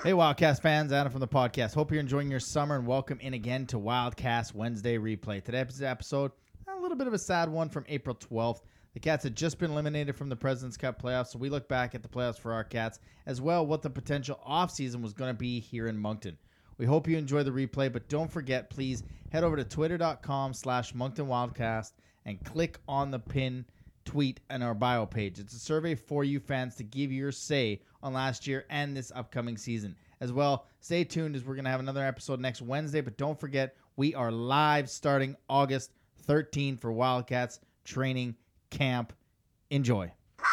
Hey, Wildcast fans, Adam from the podcast. Hope you're enjoying your summer and welcome in again to Wildcast Wednesday Replay. Today's episode, a little bit of a sad one from April 12th. The Cats had just been eliminated from the President's Cup playoffs, so we look back at the playoffs for our Cats, as well what the potential offseason was going to be here in Moncton. We hope you enjoy the replay, but don't forget, please head over to twitter.com/MonctonWildcast and click on the pin tweet in our bio page. It's a survey for you fans to give your say on last year and this upcoming season. As well, stay tuned as we're going to have another episode next Wednesday, but don't forget, we are live starting August 13 for Wildcats training camp. Enjoy.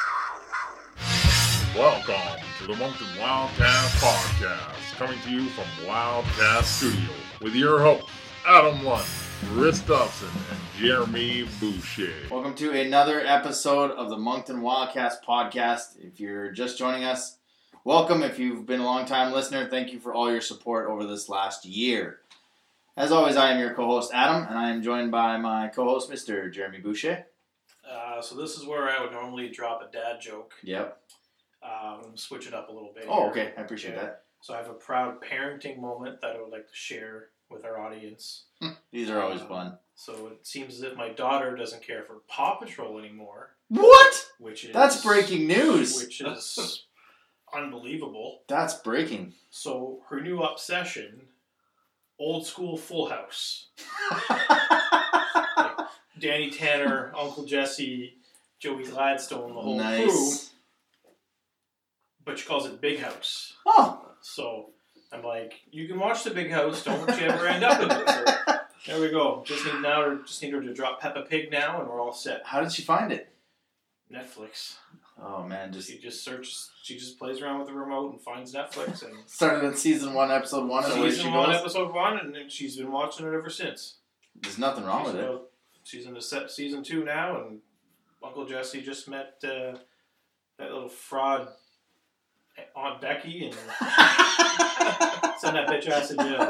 Welcome to the Moncton Wildcast Podcast, coming to you from Wildcast Studio with your hosts, Adam Lund, Chris Dobson, and Jeremy Boucher. Welcome to another episode of the Moncton Wildcast Podcast. If you're just joining us, welcome. If you've been a long-time listener, thank you for all your support over this last year. As always, I am your co-host, Adam, and I am joined by my co-host, Mr. Jeremy Boucher. So this is where I would normally drop a dad joke. Yep. Switch it up a little bit. Oh, here. okay. I appreciate that. So I have a proud parenting moment that I would like to share with our audience. These are always fun. So it seems as if my daughter doesn't care for Paw Patrol anymore. What? Which is That's breaking news. Which is unbelievable. That's breaking. So her new obsession, old school Full House. Like Danny Tanner, Uncle Jesse, Joey Gladstone, the whole crew. But she calls it Big House. Oh. So I'm like, you can watch the Big House, don't you ever end up in it. So there we go. Just need her to drop Peppa Pig now, and we're all set. How did she find it? Netflix. Oh man, She just searches. She just plays around with the remote and finds Netflix and started in season 1, episode 1. Season 1, episode 1, and then she's been watching it ever since. There's nothing wrong with it. She's in season 2 now, and Uncle Jesse just met that little fraud Aunt Becky, and send that bitch ass to jail.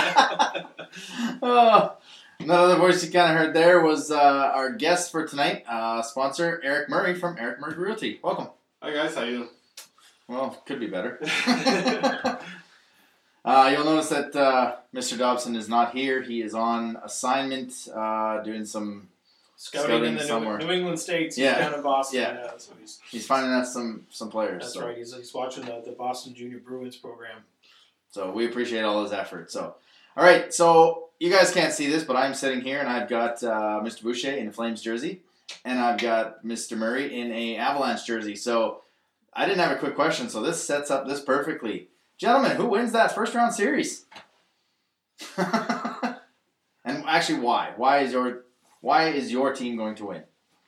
Another voice you kind of heard there was our guest for tonight, sponsor Eric Murray from Eric Murray Realty. Welcome. Hi guys, how you doing? Well, could be better. You'll notice that Mr. Dobson is not here. He is on assignment doing some Scouting in the New England States. He's down in Boston. Yeah. So he's finding us some players. That's right. He's watching the Boston Junior Bruins program. So we appreciate all his effort. So, all right. So you guys can't see this, but I'm sitting here and I've got Mr. Boucher in a Flames jersey, and I've got Mr. Murray in a Avalanche jersey. So I didn't have a quick question, so this sets up this perfectly. Gentlemen, who wins that first round series? And actually, why? Why is your team going to win?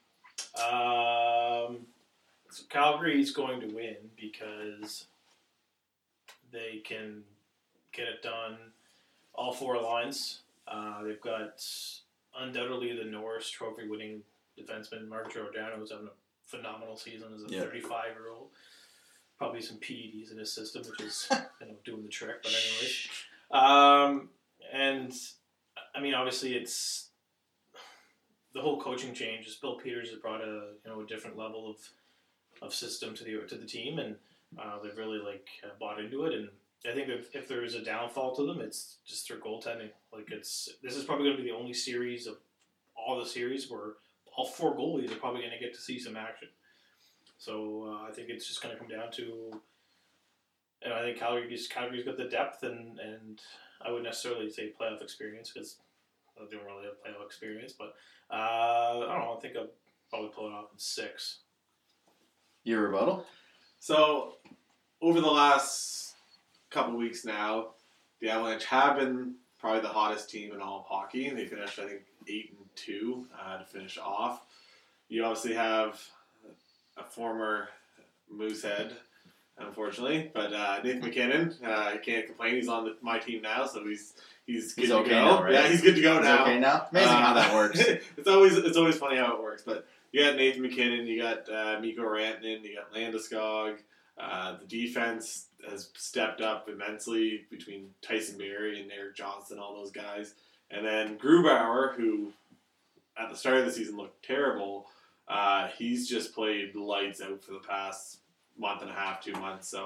So Calgary's going to win because they can get it done all 4 lines. They've got undoubtedly the Norris Trophy-winning defenseman Mark Giordano, who's having a phenomenal season as a 35-year-old. Probably some PEDs in his system, which is doing the trick. But anyways, and I mean, obviously, it's the whole coaching change. Is Bill Peters has brought a different level of system to the team, and they've really bought into it. And I think if there is a downfall to them, it's just their goaltending. This is probably going to be the only series of all the series where all 4 goalies are probably going to get to see some action. So I think it's just going to come down to, I think Calgary's got the depth, and I wouldn't necessarily say playoff experience because they don't really have playoff experience, but I don't know. I think I'll probably pull it off in 6. Your rebuttal? So, over the last couple of weeks now, the Avalanche have been probably the hottest team in all of hockey. They finished, I think, 8-2 to finish off. You obviously have a former Moosehead, unfortunately, but Nathan MacKinnon, I can't complain. He's on my team now, so he's good to okay go. Now, right? Yeah, he's good to go now. Okay now. Amazing how that works. It's always funny how it works. But you got Nathan MacKinnon, you got Mikko Rantanen, you got Landeskog. The defense has stepped up immensely between Tyson Barrie and Eric Johnson, all those guys. And then Grubauer, who at the start of the season looked terrible, he's just played lights out for the past month and a half, 2 months. So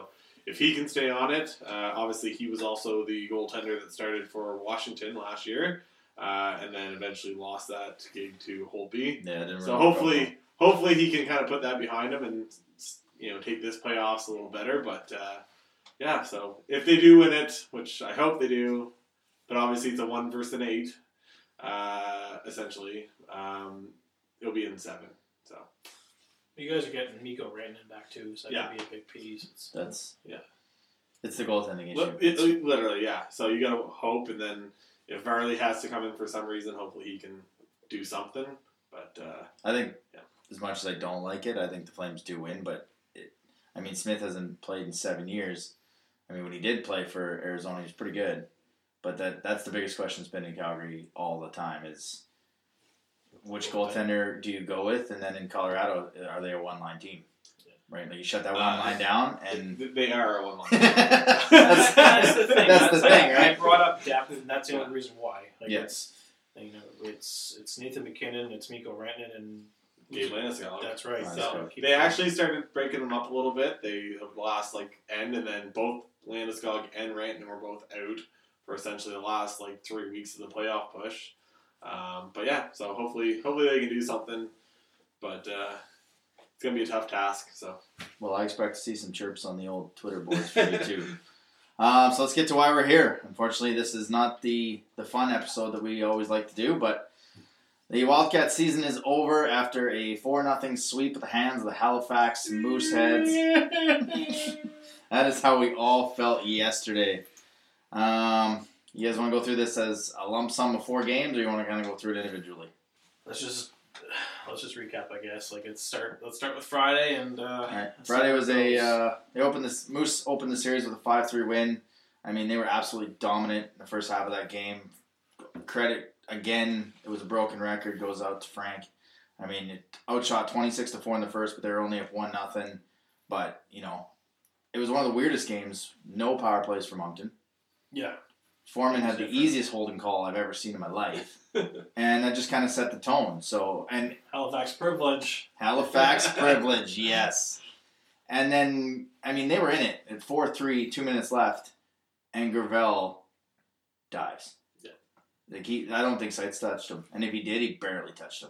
if he can stay on it, obviously he was also the goaltender that started for Washington last year, and then eventually lost that gig to Holtby. Yeah, didn't So really hopefully he can kind of put that behind him and take this playoffs a little better. But yeah, so if they do win it, which I hope they do, but obviously it's a 1 versus an 8, essentially, it'll be in 7. So You guys are getting Mikko Rantanen back too, so that Yeah. could be a big piece. It's the goaltending issue. it's literally, yeah. So you gotta hope, and then if Varley has to come in for some reason, hopefully he can do something. But I think, as much as I don't like it, I think the Flames do win. But Smith hasn't played in 7 years. When he did play for Arizona, he was pretty good. But that's the biggest question that's been in Calgary all the time is which goaltender do you go with? And then in Colorado, are they a one-line team? Right? Like you shut that one line down, and they are a 1 line. That's the thing. That's the thing, I right? brought up depth, and that's the only reason why. Yes. It's Nathan McKinnon, it's Mikko Rantanen, and Gabe Landeskog. That's right. Landeskog. So They actually started breaking them up a little bit. They the last end, and then both Landeskog and Rantanen were both out for essentially the last 3 weeks of the playoff push. But yeah, so hopefully they can do something. But it's gonna be a tough task. So Well, I expect to see some chirps on the old Twitter boards for you too. So let's get to why we're here. Unfortunately, this is not the fun episode that we always like to do, but the Wildcat season is over after a 4-0 sweep at the hands of the Halifax Mooseheads. That is how we all felt yesterday. You guys want to go through this as a lump sum of 4 games, or you want to kind of go through it individually? let's just recap, I guess. Let's start with Friday, and All right. Friday was Moose opened the series with a 5-3 win. They were absolutely dominant in the first half of that game. Credit again, it was a broken record. Goes out to Frank. It outshot 26-4 in the first, but they were only up 1-0. But it was one of the weirdest games. No power plays for Moncton. yeah, Foreman had the easiest holding call I've ever seen in my life, and that just kind of set the tone. So and Halifax privilege. Halifax privilege, yes. And then, they were in it at 4-3, 2 minutes left, and Gravel dives. Yeah. I don't think Seitz touched him. And if he did, he barely touched him.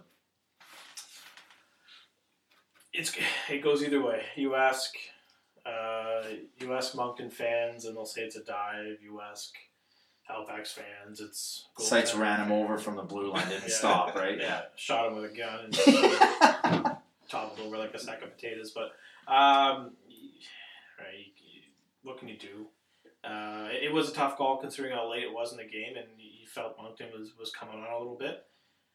It goes either way. You ask Moncton fans, and they'll say it's a dive. You ask Halifax fans, it's Seitz ran him over from the blue line, didn't stop, right? Yeah, shot him with a gun and toppled over like a sack of potatoes. But right, what can you do? It was a tough call considering how late it was in the game, and you felt Moncton was coming on a little bit.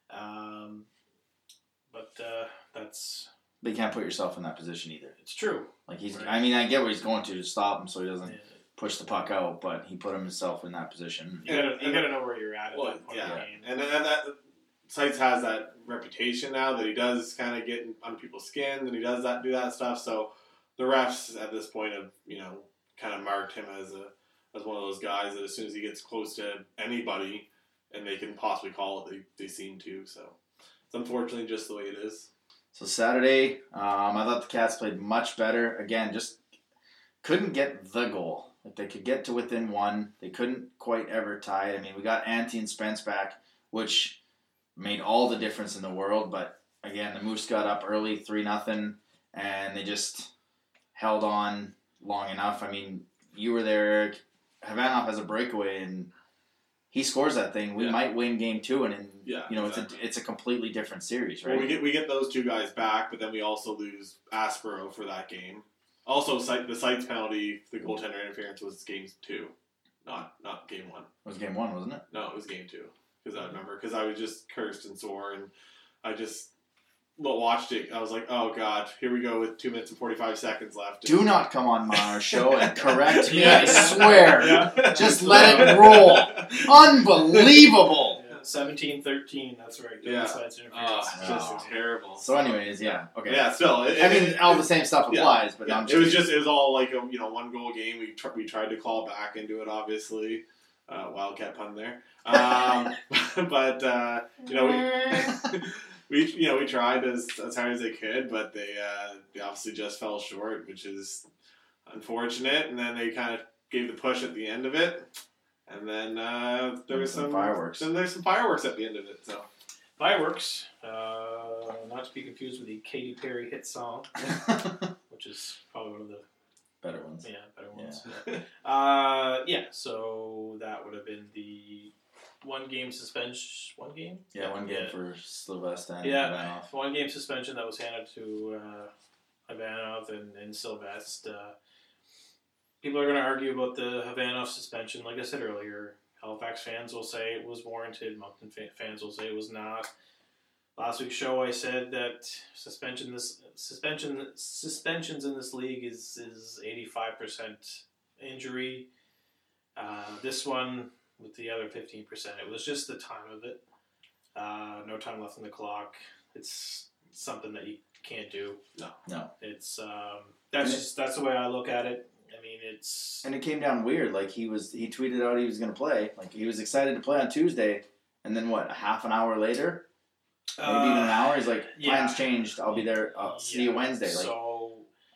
But that's. But you can't put yourself in that position either. It's true. He's. Right. I get what he's going to stop him so he doesn't push the puck out, but he put himself in that position. You gotta know where you're at that point in the game. And that Seitz has that reputation now that he does kind of get under people's skin, and he does do that stuff. So the refs at this point have kind of marked him as one of those guys that as soon as he gets close to anybody and they can possibly call it, they seem to. So it's unfortunately just the way it is. So Saturday, I thought the Cats played much better. Again, just couldn't get the goal. They could get to within 1. They couldn't quite ever tie it. We got Ante and Spence back, which made all the difference in the world. But again, the Moose got up early, 3-0, and they just held on long enough. You were there, Eric. Havanov has a breakaway, and he scores that thing. We might win game 2, and exactly. It's a completely different series, right? Well, we get those 2 guys back, but then we also lose Aspero for that game. Also, the Seitz penalty, the goaltender interference was game 2, not game 1. It was game 1, wasn't it? No, it was game 2. Because I remember, because I was just cursed and sore, and I just watched it. I was like, oh god, here we go with 2 minutes and 45 seconds left. Do not come on our show and correct me, I swear. Just let it roll. Unbelievable. 17-13, that's right. Just terrible. So anyways, okay. Yeah, still. All the same stuff applies, but it was all like a 1 goal game. We tried to claw back into it, obviously. Wildcat pun there. But we tried as hard as they could, but they obviously just fell short, which is unfortunate. And then they kind of gave the push at the end of it. And then there was some fireworks. Then there's some fireworks at the end of it. So Fireworks, not to be confused with the Katy Perry hit song, which is probably one of the better ones. Yeah, better ones. So that would have been the 1 game suspension. 1 game? Yeah, 1 game for Sylvester and Yeah, Ivanov. 1 game suspension that was handed to Ivanov and Sylvester. People are going to argue about the Ivanov suspension. Like I said earlier, Halifax fans will say it was warranted. Moncton fans will say it was not. Last week's show, I said that suspensions in this league is 85% injury. This one with the other 15%, it was just the time of it. No time left on the clock. It's something that you can't do. No. It's that's the way I look at it. I mean, it's And it came down weird. Like he tweeted out he was going to play. Like he was excited to play on Tuesday, and then what? A half an hour later, maybe even an hour. He's like, plans changed. I'll be there. I'll see you Wednesday. Like, so,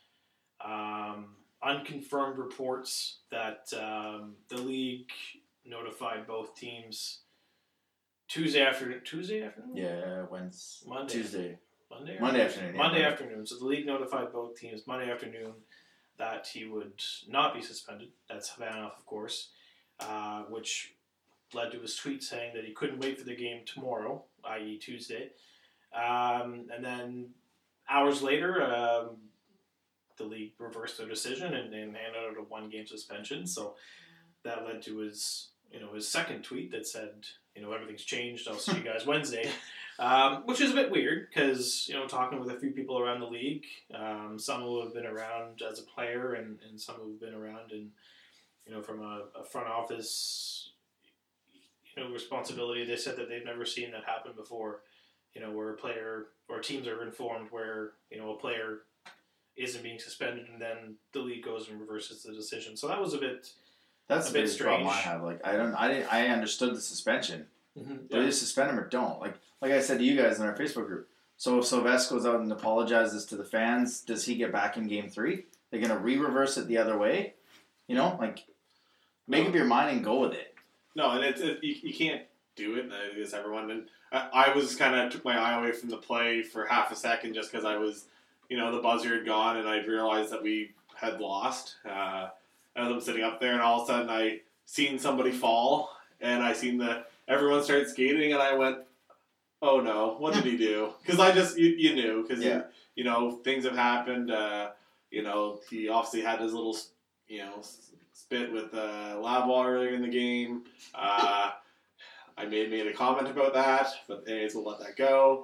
unconfirmed reports that the league notified both teams Tuesday afternoon. yeah, Monday. Tuesday. Monday afternoon. Yeah, Monday afternoon. So the league notified both teams Monday afternoon that he would not be suspended. That's Ivanov, of course, which led to his tweet saying that he couldn't wait for the game tomorrow, i.e. Tuesday. And then hours later, the league reversed their decision and handed out a 1 game suspension. So that led to his second tweet that said, everything's changed. I'll see you guys Wednesday. Which is a bit weird because, talking with a few people around the league, some who have been around as a player and some who have been around in, from a front office, responsibility, they said that they've never seen that happen before, where a player or teams are informed where, a player isn't being suspended and then the league goes and reverses the decision. So that was a bit That's a a bit big strange. problem I have. Like I understood the suspension. Mm-hmm. Do they suspend him or don't? Like I said to you guys in our Facebook group. So if Sylvester goes out and apologizes to the fans, does he get back in Game 3? They're gonna re-reverse it the other way. Make up your mind and go with it. no, and you can't do it. And I guess everyone. And I was kind of took my eye away from the play for half a second just because I was, the buzzer had gone and I realized that we had lost. As I'm sitting up there, and all of a sudden I seen somebody fall, and I seen everyone started skating, and I went, "Oh no, what did he do?" Because I just you knew because things have happened. He obviously had his little spit with Lavoie earlier in the game. I made a comment about that, but anyways, we'll let that go.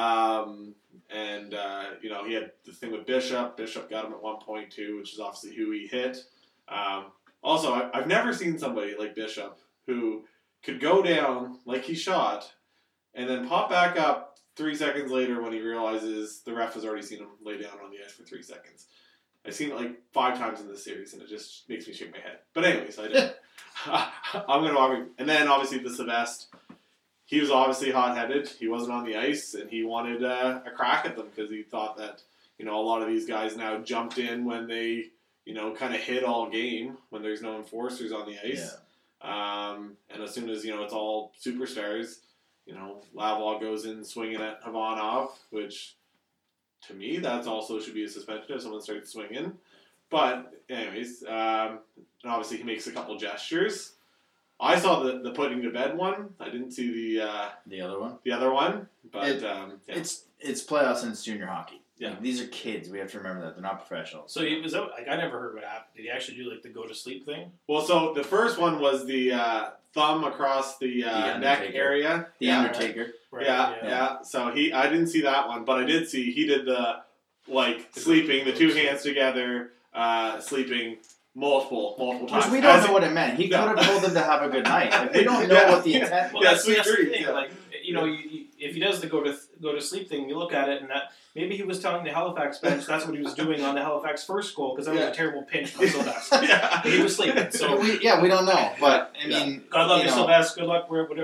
He had the thing with Bishop. Bishop got him at 1.2, which is obviously who he hit. Also, I've never seen somebody like Bishop who could go down like he shot and then pop back up 3 seconds later when he realizes the ref has already seen him lay down on the ice for 3 seconds. I've seen it like 5 times in this series, and it just makes me shake my head. But anyways, I did. I'm going to argue. And then, obviously, the Sylvester, he was obviously hot-headed. He wasn't on the ice, and he wanted a crack at them because he thought that, a lot of these guys now jumped in when they, kind of hit all game when there's no enforcers on the ice. Yeah. And as soon as, it's all superstars, Lavoie goes in swinging at Ivanov, which, to me, that's also should be a suspension if someone starts swinging. But, anyways, and obviously he makes a couple gestures. I saw the putting to bed one. I didn't see the other one. The other one, but it's playoffs and it's junior hockey. Yeah, like, these are kids. We have to remember that they're not professionals. So he was out, I never heard what happened. Did he actually do the go to sleep thing? Well, so the first one was the thumb across the neck area. The Undertaker. Right. Yeah. So I didn't see that one, but I did see he did the sleeping, the 2 hands together, sleeping multiple times. Which we don't know what it meant. He could have told them to have a good night. Like, we don't know what the intent was. Well, that's the thing. Yeah. If he does the go to sleep thing, you look at it and that maybe he was telling the Halifax bench that's what he was doing on the Halifax first goal because that was a terrible pinch by Sylvester. But he was sleeping. So we don't know. But I mean, God love you, Sylvester. Good luck wherever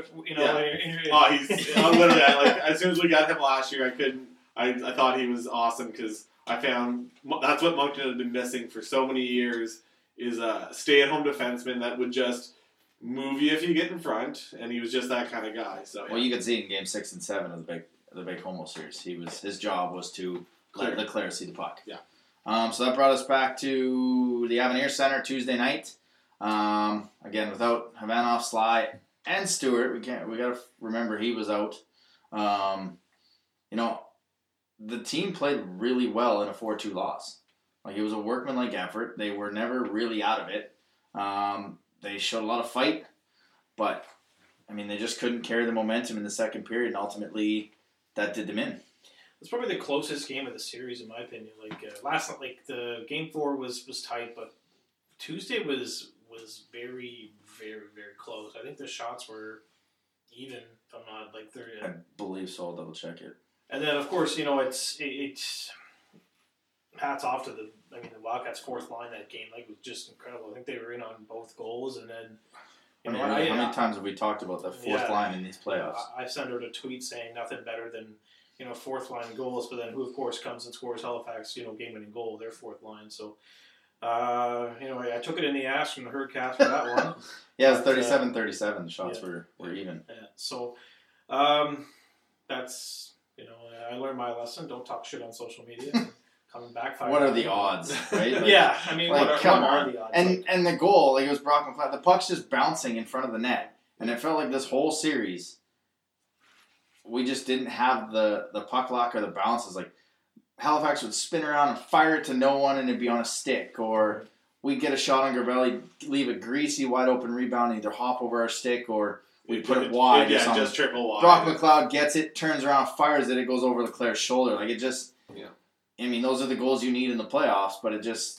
he's literally as soon as we got him last year, I thought he was awesome because I found that's what Moncton had been missing for so many years is a stay-at-home defenseman that would just move you if you get in front, and he was just that kind of guy. So Well, you could see in Game 6 and 7 of the big Homo series, his job was to let Leclerc see the puck. Yeah. So that brought us back to the Avenir Center Tuesday night. Again, without Havanoff, Sly, and Stewart, we got to remember he was out. The team played really well in a 4-2 loss. Like, it was a workmanlike effort. They were never really out of it. They showed a lot of fight, but I mean, they just couldn't carry the momentum in the second period, and ultimately that did them in. It's probably the closest game of the series, in my opinion. The game 4 was tight, but Tuesday was very, very, very close. I think the shots were even. If I'm not I believe so. I'll double check it. And then, of course, it's hats off to the Wildcats' fourth line that game. It was just incredible. I think they were in on both goals, and then how many times have we talked about the fourth line in these playoffs? I sent out a tweet saying nothing better than fourth line goals, but then who of course comes and scores Halifax game-winning goal, their fourth line. So I took it in the ass from the Herdcast for that one. Yeah, it's 37-37. The shots were even. Yeah. So that's I learned my lesson. Don't talk shit on social media. Coming back. What are the odds, right? Yeah, I mean, what are the odds? And the goal, it was Brock McLeod. The puck's just bouncing in front of the net, and it felt like this whole series, we just didn't have the puck lock or the bounces. Like, Halifax would spin around and fire it to no one, and it'd be on a stick, or we'd get a shot on Gravelli, leave a greasy, wide open rebound, and either hop over our stick or we'd put it wide. Yeah, just triple wide. Brock McLeod gets it, turns around, fires it, it goes over Leclerc's shoulder. Like, it just. Yeah. I mean, those are the goals you need in the playoffs, but it just,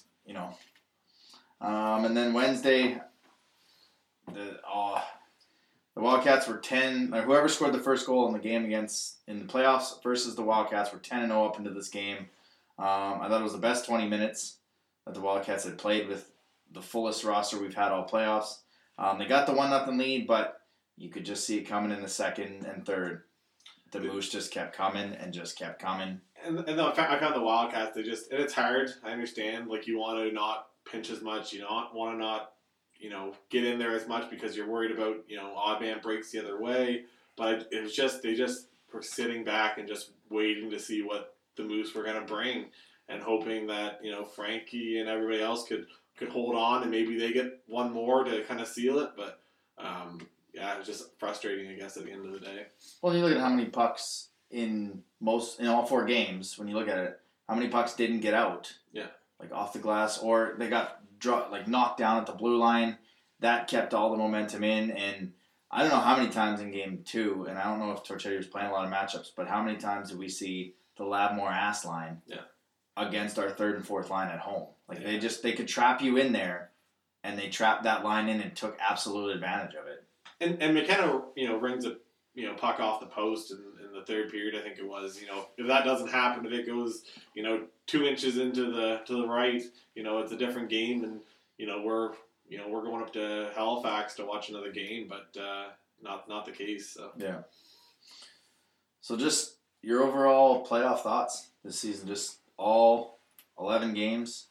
and then Wednesday, the Wildcats were 10. Whoever scored the first goal in the game in the playoffs versus the Wildcats were 10-0 up into this game. I thought it was the best 20 minutes that the Wildcats had played with the fullest roster we've had all playoffs. They got the 1-0 lead, but you could just see it coming in the second and third. The Moose just kept coming and just kept coming. And I found the Wildcats, and it's hard. I understand. You want to not pinch as much. You want to not, get in there as much because you're worried about, odd man breaks the other way. But it was just, they just were sitting back and just waiting to see what the Moose were going to bring and hoping that, Frankie and everybody else could hold on and maybe they get one more to kind of seal it. But, it was just frustrating, I guess, at the end of the day. Well, you look at how many pucks in all 4 games, when you look at it, how many pucks didn't get out? Yeah. Off the glass, or they got knocked down at the blue line. That kept all the momentum in, and I don't know how many times in game 2, and I don't know if Torchetti was playing a lot of matchups, but how many times did we see the Lavmore ass line against our third and fourth line at home? They could trap you in there, and they trapped that line in and took absolute advantage of it. And McKenna, rings a puck off the post in the third period, I think it was. If that doesn't happen, if it goes 2 inches into the right, it's a different game, and we're going up to Halifax to watch another game, but not the case. So. Yeah. So just your overall playoff thoughts this season, just all 11 games.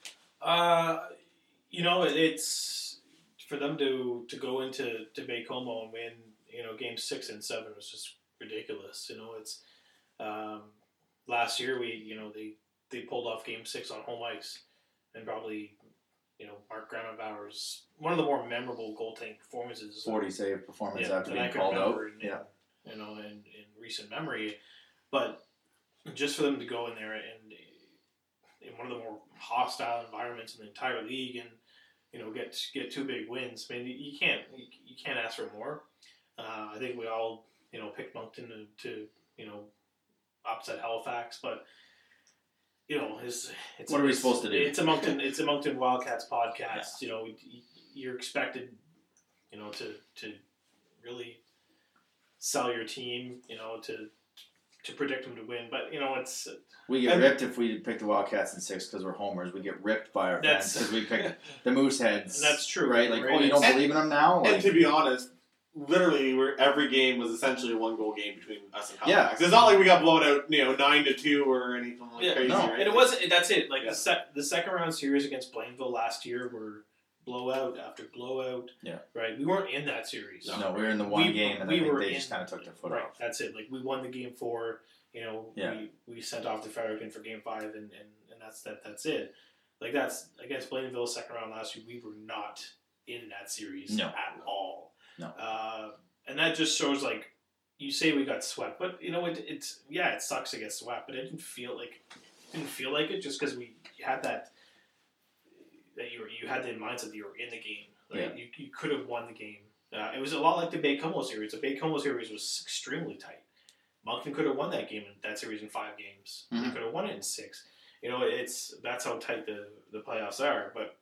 It's for them to go into Baie-Comeau and win, games 6 and 7 was just ridiculous. It's last year they pulled off game 6 on home ice, and probably Mark Granavauer's one of the more memorable goaltending performances. 40 save performance after being called out. In recent memory, but just for them to go in there and in one of the more hostile environments in the entire league and get 2 big wins. I mean, you can't ask for more. I think we all picked Moncton to upset Halifax, but it's what are we supposed to do? It's a Moncton Wildcats podcast. Yeah. You're expected to really sell your team. To predict them to win, but it's we get ripped if we pick the Wildcats in 6 because we're homers. We get ripped by our fans because we picked the Mooseheads. That's true, right? You don't believe in them now. And to be honest, literally every game was essentially a 1-goal game between us and Yeah. Halifax. It's not like we got blown out, 9-2 or anything like Yeah, crazy. no. Right? And it wasn't. That's it. Like Yeah. the second round series against Blainville last year were blowout after blowout. Yeah. Right. We weren't in that series. No, we were in the one We- game, and we I think were they in- just kind of took their foot Right. off. That's it. Like we won the game 4. Yeah. We sent off the Farrakhan for game 5, and that's it. Like that's against Blainville second round last year. We were not in that series No. at all. No. And that just shows like you say we got swept, but it sucks to get swept, but it didn't feel like it just because we had that you had the mindset that you were in the game. Like you could have won the game. It was a lot like the Baie-Comeau series. The Baie-Comeau series was extremely tight. Moncton could have won that game in that series in 5 games. They could have won it in 6. That's how tight the playoffs are. But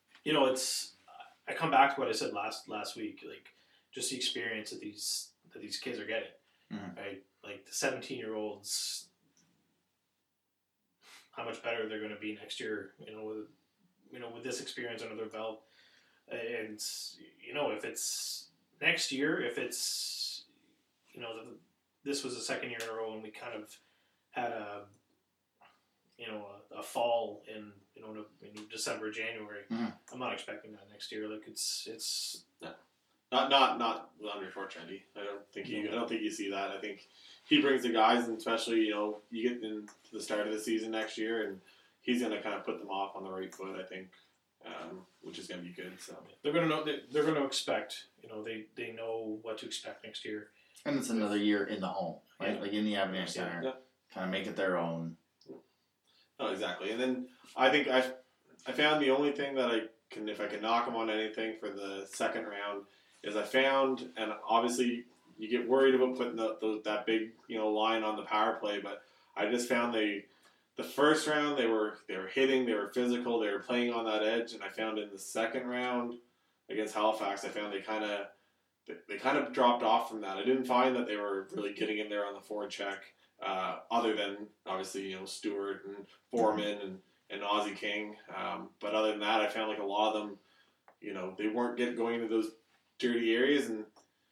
I come back to what I said last week. Like just the experience that these kids are getting. Right, like the 17-year-olds. How much better they're going to be next year? With this experience under their belt. And if it's next year, if it's this was the second year in a row, and we kind of had a fall in December, January. I'm not expecting that next year. Like it's Not under Torchetti. I don't think you see that. I think he brings the guys, and especially you get into the start of the season next year, and he's going to kind of put them off on the right foot. I think, which is going to be good. So they're going to know. They're going to expect. They know what to expect next year. And it's another year in the home, right? Yeah. Like in the Avenir Center, Yeah. kind of make it their own. Oh, exactly. And then I think I found the only thing that if I can knock them on anything for the second round is I found, and obviously you get worried about putting that big line on the power play, but I just found the first round they were hitting, they were physical, they were playing on that edge, and I found in the second round against Halifax, I found they kind of dropped off from that. I didn't find that they were really getting in there on the forward check, other than obviously Stewart and Foreman and Ozzie King. But other than that, I found like a lot of them, they weren't going into those dirty areas, and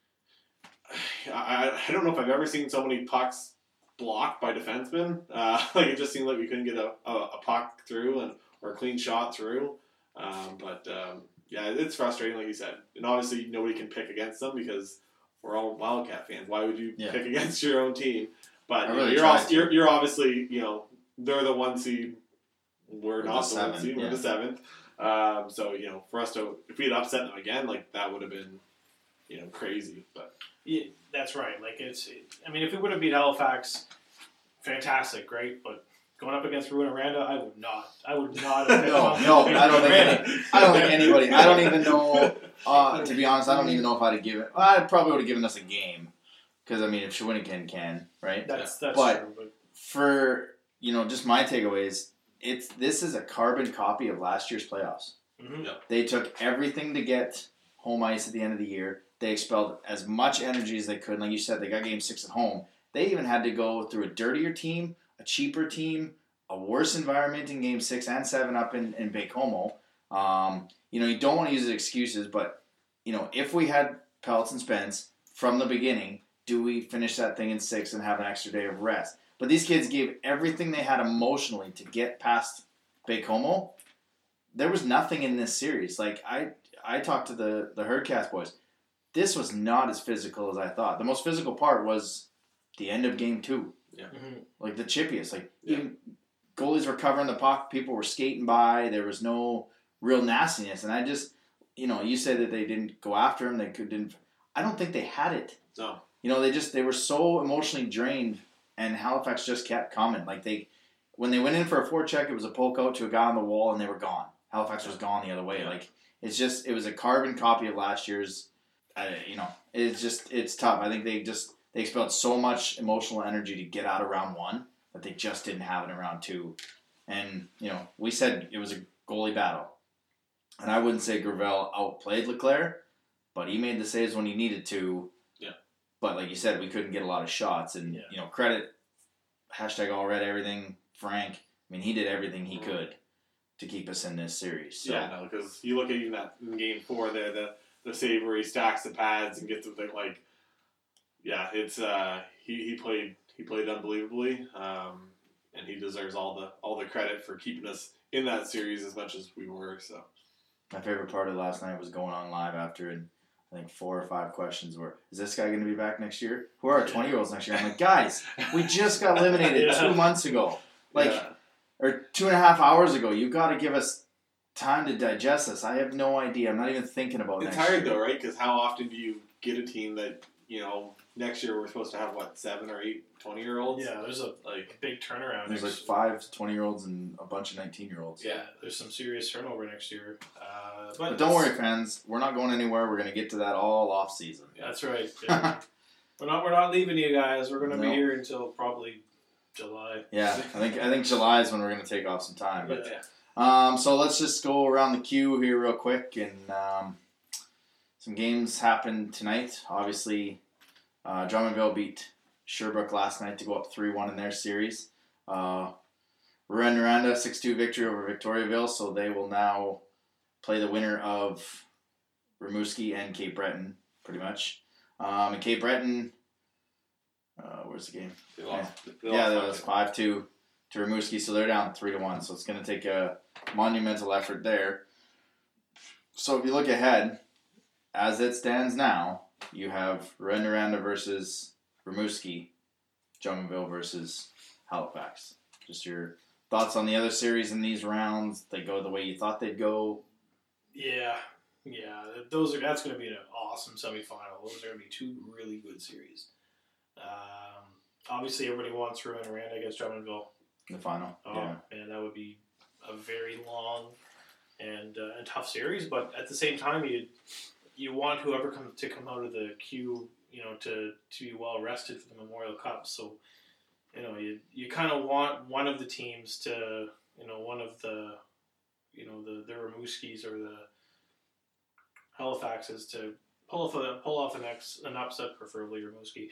I don't know if I've ever seen so many pucks blocked by defensemen. Like it just seemed like we couldn't get a puck through or a clean shot through. Yeah, it's frustrating, like you said, and obviously nobody can pick against them because we're all Wildcat fans. Why would you pick against your own team? But you're obviously they're the 1 seed. We're not the 1 seed. We're the 7th. So for us to, if we had upset them again, like that would have been crazy. But yeah, that's right. Like if we would have beat Halifax, fantastic, great. But going up against Ruin Aranda, I would not. No, I don't think anybody. I don't even know. To be honest, I don't even know if I'd have given. I probably would have given us a game because if Shawinigan can, right? That's but true. But for just my takeaways, this is a carbon copy of last year's playoffs. Mm-hmm. They took everything to get home ice at the end of the year. They expelled as much energy as they could. Like you said, they got Game 6 at home. They even had to go through a dirtier team, a cheaper team, a worse environment in Game 6 and 7 up in Baie-Comeau. You don't want to use it as excuses, but if we had Peltz and Spence from the beginning, do we finish that thing in 6 and have an extra day of rest? But these kids gave everything they had emotionally to get past Baie-Comeau. There was nothing in this series. Like I talked to the Herdcast boys. This was not as physical as I thought. The most physical part was the end of Game 2. Yeah. Mm-hmm. Like the chippiest. Even goalies were covering the puck. People were skating by. There was no real nastiness. And I just, you say that they didn't go after him. Didn't. I don't think they had it. No. They were so emotionally drained, and Halifax just kept coming. Like when they went in for a forecheck, it was a poke out to a guy on the wall, and they were gone. Halifax was gone the other way. Yeah. Like it was a carbon copy of last year's. It's tough. I think they expelled so much emotional energy to get out of round 1 that they just didn't have it in round 2. And we said it was a goalie battle, and I wouldn't say Gravel outplayed Leclerc, but he made the saves when he needed to. Yeah. But like you said, we couldn't get a lot of shots, and credit #allredeverything Frank. He did everything he could to keep us in this series. So. Yeah, no, because you look at even that in Game 4 there, the save where he stacks the pads and gets the thing like. Yeah, it's he played unbelievably, and he deserves all the credit for keeping us in that series as much as we were. So My favorite part of last night was going on live after, and I think 4 or 5 questions were, is this guy going to be back next year? Who are our 20-year-olds next year? I'm like, guys, we just got eliminated 2 months ago. Or 2.5 hours ago. You've got to give us time to digest this. I have no idea. I'm not even thinking about it's next hard year. though, right? Because how often do you get a team that, next year we're supposed to have, 7 or 8 20-year-olds? Yeah, there's a big turnaround. There's like next 5 20-year-olds and a bunch of 19-year-olds. Yeah, there's some serious turnover next year. But don't worry, fans. We're not going anywhere. We're going to get to that all off season. That's right. Yeah. we're not leaving you guys. We're going to be No. here until probably July. Yeah, I think July is when we're going to take off some time. But Yeah. so let's just go around the queue here real quick, and some games happened tonight. Obviously, Drummondville beat Sherbrooke last night to go up 3-1 in their series. Rouyn-Noranda 6-2 victory over Victoriaville, so they will now play the winner of Rimouski and Cape Breton, pretty much. And Cape Breton, where's the game? They lost. They lost 5-2 to Rimouski, so they're down 3-1. So it's going to take a monumental effort there. So if you look ahead, as it stands now, you have Rouyn-Noranda versus Rimouski, Drummondville versus Halifax. Just your thoughts on the other series in these rounds? They go the way you thought they'd go? Yeah. That's going to be an awesome semifinal. Those are going to be 2 really good series. Obviously, everybody wants Rouyn-Noranda against Drummondville. The final. Oh, Yeah. man, that would be a very long and tough series. But at the same time, you want whoever comes to come out of the queue, to be well rested for the Memorial Cup. So, you kind of want one of the teams to, one of the, the Rimouskis or the Halifaxes to pull off an upset, preferably Rimouski,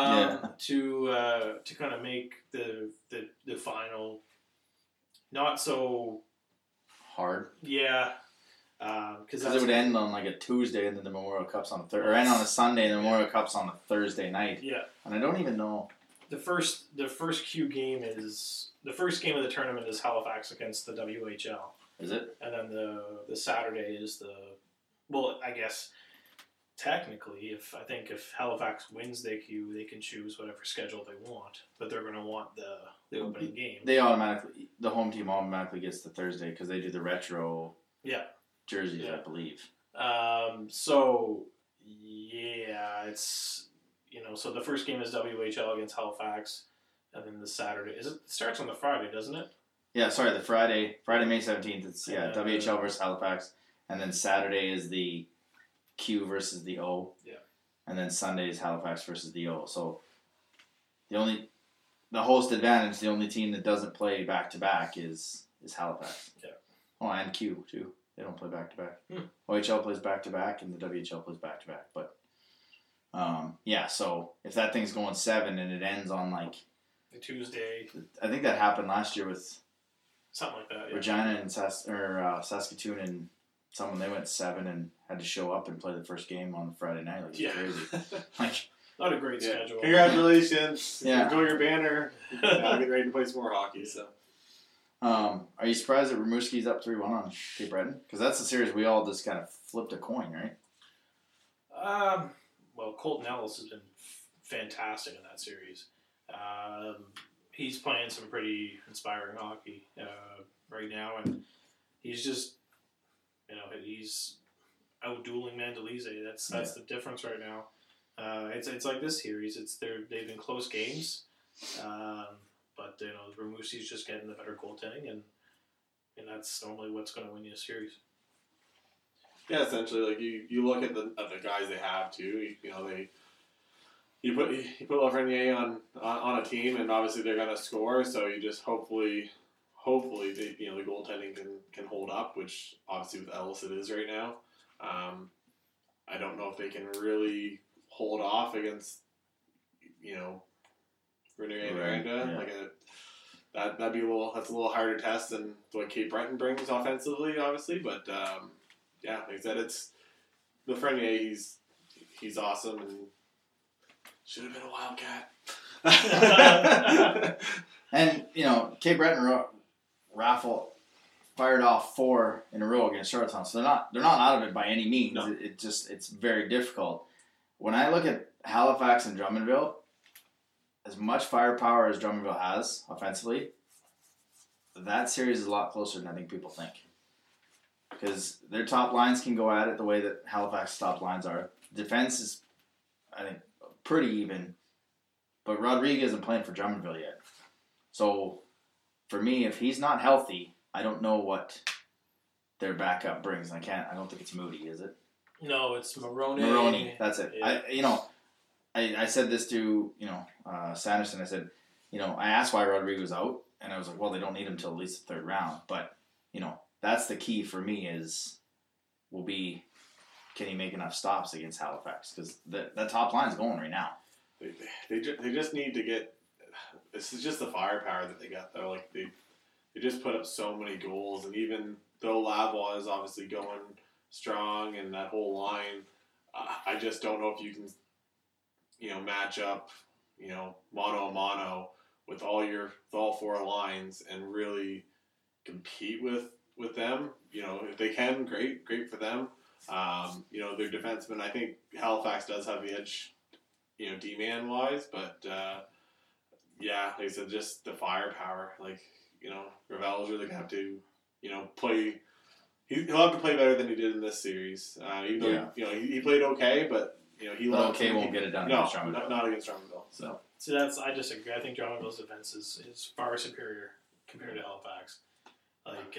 to kind of make the final not so Hard. Yeah. Because it would end on like a Tuesday and then the Memorial Cup's on a Thursday. Or end on a Sunday and the Memorial Cup's on a Thursday night. Yeah. And I don't even know. The first Q game is the first game of the tournament is Halifax against the WHL. Is it? And then the Saturday is I guess technically if Halifax wins the Q, they can choose whatever schedule they want, but they're going to want the opening game. The home team automatically gets the Thursday because they do the retro jerseys, I believe. So yeah, it's so the first game is WHL against Halifax, and then the Saturday it starts on the Friday, doesn't it? Yeah, sorry, the Friday May 17th. It's WHL versus Halifax, and then Saturday is the Q versus the O. Yeah. And then Sunday is Halifax versus the O. So the host advantage, the only team that doesn't play back to back is Halifax. Yeah. Oh, and Q too. They don't play back to back. OHL plays back to back, and the WHL plays back to back. But so if that thing's going 7 and it ends on like the Tuesday, I think that happened last year with something like that. Yeah. Regina and Saskatoon and someone, they went 7 and had to show up and play the first game on Friday night. Like, it's crazy. Like, not a great schedule. Congratulations. Yeah. Enjoy your banner. Now get ready to play some more hockey. So. are you surprised that Rimouski's up 3-1 on Cape Breton? Because that's the series we all just kind of flipped a coin, right? Well, Colton Ellis has been fantastic in that series. He's playing some pretty inspiring hockey right now, and he's just, he's out dueling Mandalise. That's the difference right now. It's like this series. They've been close games, but Rimouski's just getting the better goaltending, and that's normally what's going to win you a series. Yeah, essentially, like you look at the guys they have too. You put Lafreniere on a team, and obviously they're gonna score. So you just hopefully they, the goaltending can hold up, which obviously with Ellis it is right now. I don't know if they can really hold off against Rouyn-Noranda. Yeah. That'd be that's a little harder test than what Cape Breton brings offensively, obviously. But like I said, Lafreniere, he's awesome and should have been a Wildcat. And, Cape Breton Raffle fired off 4 in a row against Charlottetown, so they're not out of it by any means. No. It's very difficult. When I look at Halifax and Drummondville, as much firepower as Drummondville has offensively, that series is a lot closer than I think people think. Because their top lines can go at it the way that Halifax's top lines are. Defense is, I think, pretty even. But Rodriguez isn't playing for Drummondville yet. So, for me, if he's not healthy, I don't know what their backup brings. I don't think it's Moody, is it? No, it's Maroney. Maroney, that's it. Yeah. I said this to, Sanderson. I said, I asked why Rodriguez was out, and I was like, well, they don't need him till at least the third round. But, that's the key for me can he make enough stops against Halifax? Because the top line's going right now. They just need to get. This is just the firepower that they got though. Like they just put up so many goals, and even though Lavoie is obviously going strong and that whole line, I just don't know if you can, match up, mano a mano with all 4 lines and really compete with them. If they can, great for them. Their defensemen. I think Halifax does have the edge, D-man wise, but like I said, just the firepower. Like, Ravel's really gonna have to, play. He'll have to play better than he did in this series. Even though he played okay, but won't get it done against Drummondville. Not against Drummondville. So See, I disagree. I think Drummondville's defense is far superior compared to Halifax. Like,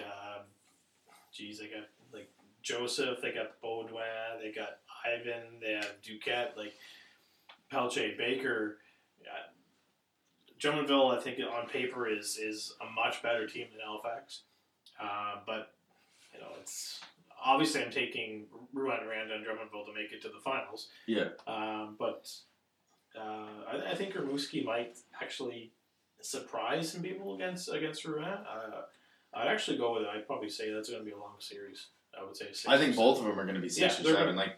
they got like Joseph, they got Baudouin, they got Ivan, they have Duquette, like Pelche, Baker. Drummondville, I think on paper is a much better team than Halifax, but it's obviously I'm taking Rouyn-Noranda and Drummondville to make it to the finals. Yeah. But I think Rimouski might actually surprise some people against Rouyn. I'd actually go with it. I'd probably say that's going to be a long series. I would say 6. I think both of them are going to be 6 or 7. Like,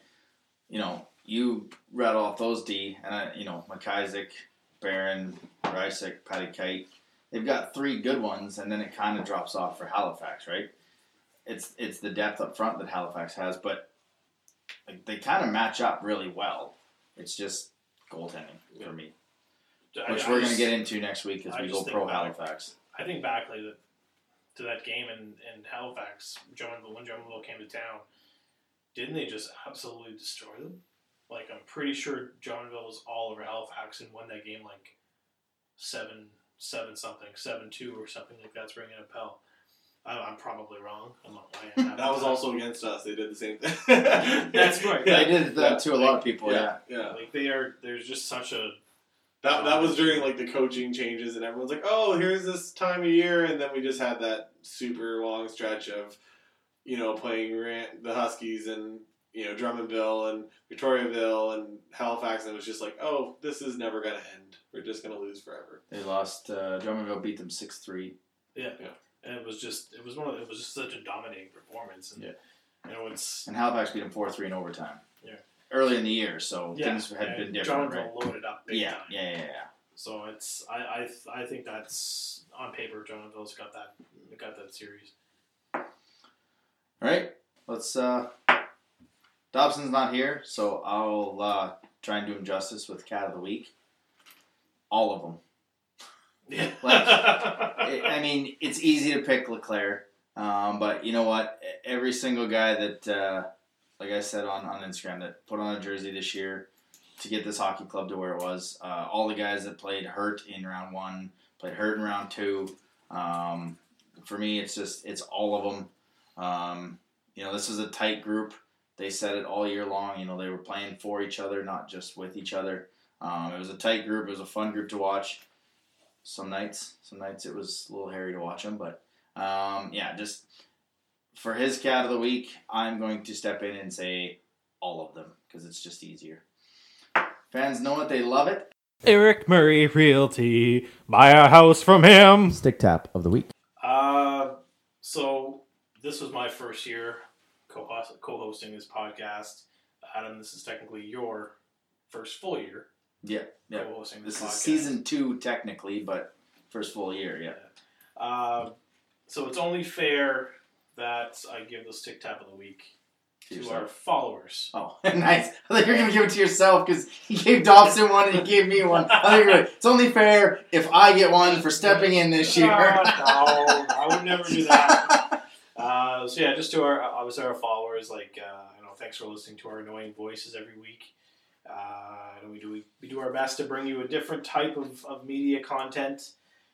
you rattle off those D, and McIsaac, Barron, Rysik, Patty Kite. They've got 3 good ones, and then it kind of drops off for Halifax, right? It's the depth up front that Halifax has, but they kind of match up really well. It's just goaltending for me, which we're going to get into next week as we go pro Halifax. I think back to that game in Halifax, when Drummondville came to town, didn't they just absolutely destroy them? Like, I'm pretty sure Drummondville was all over Halifax and won that game 7-something, 7-2 or something like that to bring in a Pell. I'm probably wrong. I'm not lying. That was also against us. They did the same thing. That's right. They did that to a lot of people. Yeah. Like there's just such a. That was during the coaching changes, and everyone's like, "Oh, here's this time of year," and then we just had that super long stretch of, playing the Huskies and Drummondville and Victoriaville and Halifax, and it was just like, "Oh, this is never gonna end. We're just gonna lose forever." They lost. Drummondville beat them 6-3. Yeah. And it was just such a dominating performance, and and Halifax beat them 4-3 in overtime. Yeah. Early in the year, so things had been different. Drummondville loaded up big time. Yeah. So I think that's on paper. Drummondville's got that series. All right, let's. Dobson's not here, so I'll try and do him justice with Cat of the Week. All of them. Yeah. It's easy to pick Leclerc, but you know what? Every single guy that, like I said on Instagram, that put on a jersey this year to get this hockey club to where it was, all the guys that played hurt in round 1, played hurt in round 2. For me, it's all of them. This is a tight group. They said it all year long. They were playing for each other, not just with each other. It was a tight group. It was a fun group to watch. Some nights it was a little hairy to watch him, but just for his Cat of the Week, I'm going to step in and say all of them because it's just easier. Fans know it, they love it. Eric Murray Realty, buy a house from him. Stick tap of the week. So this was my first year co-hosting this podcast. Adam, this is technically your first full year Yeah. co-hosting This podcast. is season 2 technically, but first full year. Yeah. So it's only fair that I give the stick tap of the week to Yourself. our followers. Oh, nice. I thought you were going to give it to yourself because he gave Dobson one and he gave me one. I think you're right. It's only fair if I get one for stepping in this year. No, I would never do that. So yeah, just to our followers, thanks for listening to our annoying voices every week. We do our best to bring you a different type of media content.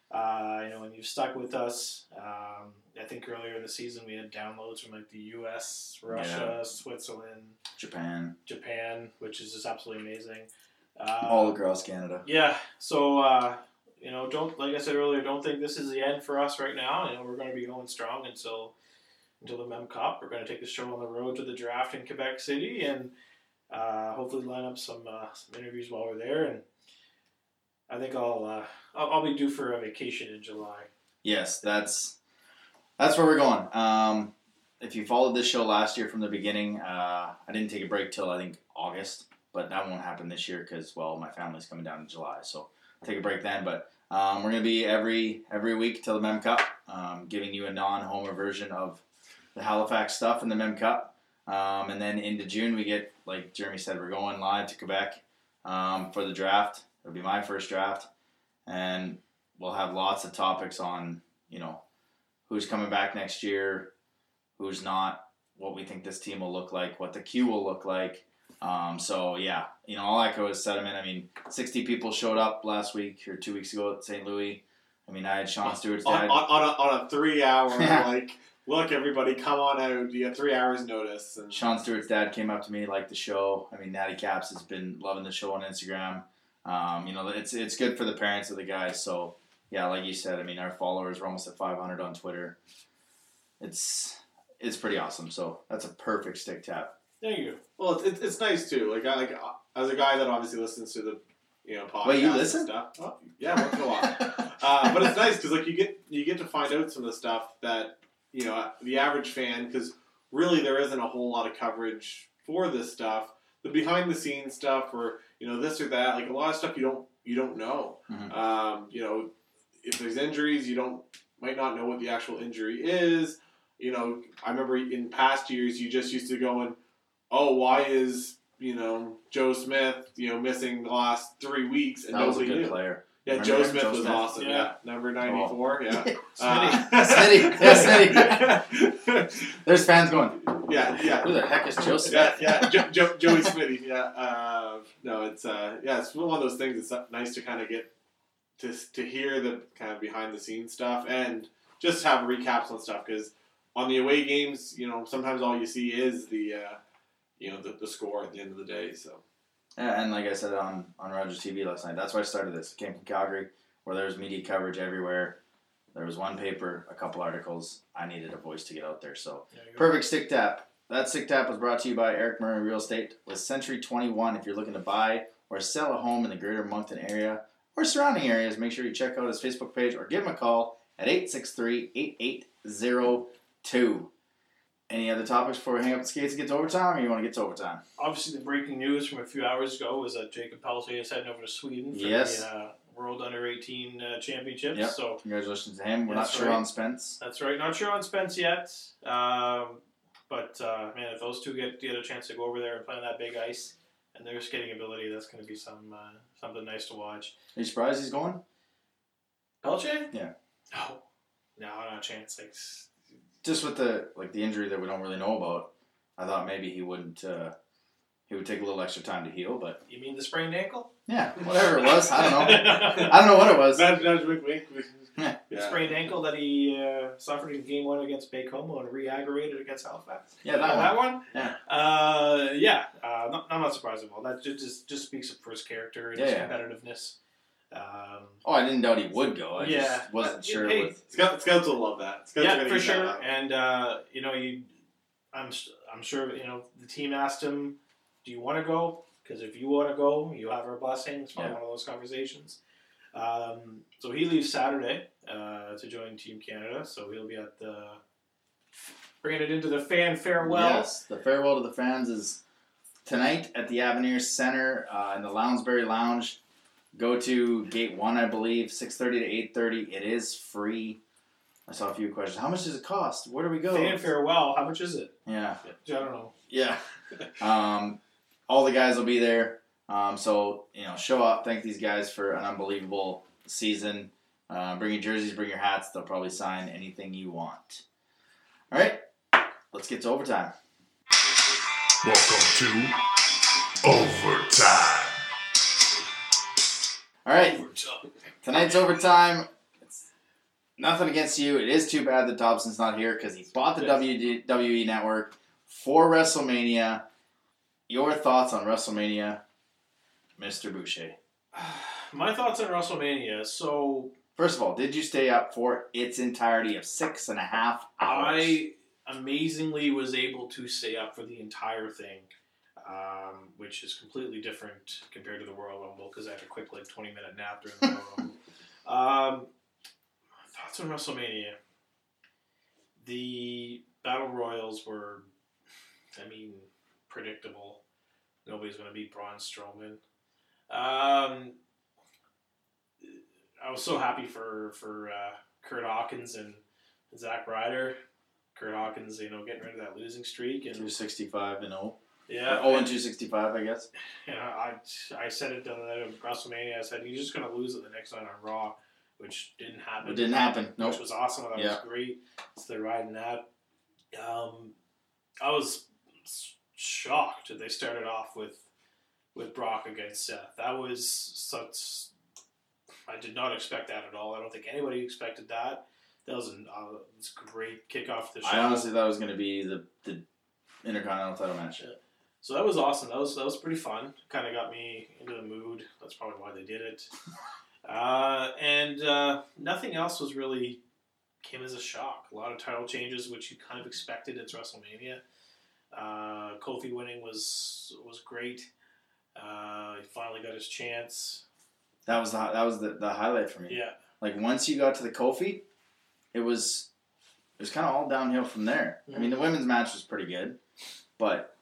And you've stuck with us. I think earlier in the season we had downloads from like the U.S., Russia, Switzerland, Japan. which is just absolutely amazing. All across Canada. Yeah. So don't, like I said earlier, don't think this is the end for us right now. We're going to be going strong until the Mem Cup. We're going to take the show on the road to the draft in Quebec City and hopefully line up some interviews while we're there. And I think I'll be due for a vacation in July. Yes, that's where we're going. If you followed this show last year from the beginning, I didn't take a break till I think August, but that won't happen this year because my family's coming down in July, so I'll take a break then. But we're gonna be every week till the Mem Cup, giving you a non-homer version of the Halifax stuff in the Mem Cup, and then into June we get, like Jeremy said, we're going live to Quebec for the draft. It'll be my first draft, and we'll have lots of topics on, who's coming back next year, who's not, what we think this team will look like, what the queue will look like. All I could was sentiment. I mean, 60 people showed up last week or 2 weeks ago at St. Louis. I mean, I had Sean Stewart's dad. On a 3 hour, look, everybody, come on out. You have 3 hours notice. And Sean Stewart's dad came up to me, liked the show. I mean, Natty Caps has been loving the show on Instagram. It's good for the parents of the guys. So, yeah, like you said, I mean, our followers are almost at 500 on Twitter. It's pretty awesome. So that's a perfect stick tap. There you go. Well, it's nice too. Like as a guy that obviously listens to the podcast. Wait, you listen? And stuff. Oh, yeah, once in a while. But it's nice because you get to find out some of the stuff that the average fan, because really there isn't a whole lot of coverage for this stuff. The behind the scenes stuff, or this or that, like a lot of stuff you don't know. Mm-hmm. If there's injuries, might not know what the actual injury is. I remember in past years you just used to go and, oh, why is Joe Smith missing the last 3 weeks and That was a nobody good knew. player. Yeah, Remember Joe him? Smith Joe was Smith? awesome. Yeah, number 94. Yeah, Smitty. Yeah, Smitty. There's fans going, yeah. who the heck is Joe Smith? Yeah. Joey Smitty. Yeah. No, it's it's one of those things. It's nice to kind of get to hear the kind of behind the scenes stuff and just have recaps on stuff, because on the away games, sometimes all you see is the score at the end of the day. So. Yeah, and like I said on Rogers TV last night, that's why I started this. I came from Calgary, where there was media coverage everywhere. There was one paper, a couple articles. I needed a voice to get out there. So, perfect stick tap. That stick tap was brought to you by Eric Murray Real Estate with Century 21. If you're looking to buy or sell a home in the greater Moncton area or surrounding areas, make sure you check out his Facebook page or give him a call at 863-8802. Any other topics before we hang up the skates and get to overtime, or you want to get to overtime? Obviously, the breaking news from a few hours ago was that Jacob Pelletier is heading over to Sweden for the World Under-18 Championships. Yep. So Congratulations to him. We're That's not sure right. on Spence. That's right. Not sure on Spence yet. But if those two get a chance to go over there and play on that big ice and their skating ability, that's going to be something nice to watch. Are you surprised he's going? Pelletier? Yeah. No, not a chance. Just with the injury that we don't really know about, I thought maybe he wouldn't. He would take a little extra time to heal, but You mean the sprained ankle? yeah, whatever it was, I don't know. I don't know what it was. That's wink. The sprained ankle that he suffered in Game 1 against Baie-Comeau and re-aggravated against Halifax. Yeah, That one? Yeah. I'm not surprised at all. That just speaks for his character and Yeah, his yeah. competitiveness. Oh, I didn't doubt he would go. I Yeah. just wasn't sure. Hey, with, Scouts will love that. Scouts are Yeah, gonna for eat that sure. up. And I'm sure the team asked him, "Do you want to go? Because if you want to go, you have our blessing." It's probably Yeah. one of those conversations. So he leaves Saturday to join Team Canada. So he'll be at bringing it into the fan farewell. yes, the farewell to the fans is tonight at the Avenir Center in the Lounsbury Lounge. Go to gate 1, I believe, 6:30 to 8:30. It is free. I saw a few questions. How much does it cost? Where do we go? Fan farewell. How much is it? Yeah. I don't know. Yeah. All the guys will be there. So, show up. Thank these guys for an unbelievable season. Bring your jerseys, bring your hats. They'll probably sign anything you want. All right. Let's get to overtime. Welcome to Overtime. All right. Tonight's overtime. It's nothing against you. It is too bad that Dobson's not here because he bought the WWE Network for WrestleMania. Your thoughts on WrestleMania, Mr. Boucher? My thoughts on WrestleMania. So, first of all, did you stay up for its entirety of 6.5 hours? I amazingly was able to stay up for the entire thing, which is completely different compared to the Royal Rumble because I had a quick 20-minute nap during the Royal Rumble. Thoughts on WrestleMania? The Battle Royals were, predictable. Nobody's going to beat Braun Strowman. I was so happy for Kurt Hawkins and Zack Ryder. Kurt Hawkins, getting rid of that losing streak, and 265-0. Yeah, or 0-265, I guess. I said it at WrestleMania. I said he's just going to lose it the next night on Raw, which didn't happen. It didn't happen. Nope. Which was awesome. That was great. So they're riding that. I was shocked that they started off with Brock against Seth. That was such. I did not expect that at all. I don't think anybody expected that. That was a great kickoff to the show. I honestly thought it was going to be the Intercontinental title match. Yeah. So that was awesome. That was pretty fun. Kind of got me into the mood. That's probably why they did it. And nothing else was really came as a shock. A lot of title changes, which you kind of expected. It's WrestleMania. Kofi winning was great. He finally got his chance. That was the highlight for me. Yeah. Like once you got to the Kofi, it was kind of all downhill from there. Mm-hmm. I mean, the women's match was pretty good, but